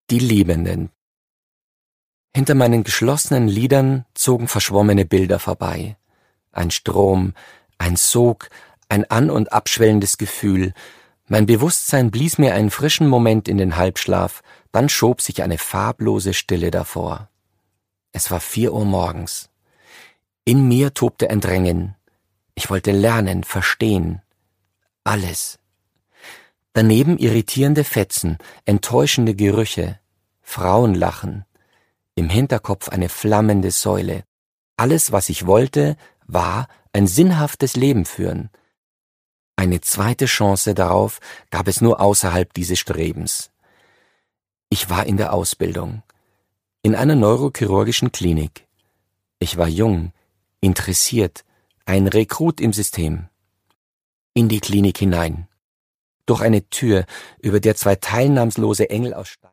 Die Liebenden. Hinter meinen geschlossenen Lidern zogen verschwommene Bilder vorbei. Ein Strom, ein Sog, ein an- und abschwellendes Gefühl. Mein Bewusstsein blies mir einen frischen Moment in den Halbschlaf, dann schob sich eine farblose Stille davor. Es war 4 Uhr morgens. In mir tobte ein Drängen. Ich wollte lernen, verstehen. Alles. Daneben irritierende Fetzen, enttäuschende Gerüche, Frauenlachen. Im Hinterkopf eine flammende Säule. Alles, was ich wollte, war ein sinnhaftes Leben führen. Eine zweite Chance darauf gab es nur außerhalb dieses Strebens. Ich war in der Ausbildung, in einer neurochirurgischen Klinik. Ich war jung, interessiert, ein Rekrut im System. In die Klinik hinein. Durch eine Tür, über der 2 teilnahmslose Engel aus Stein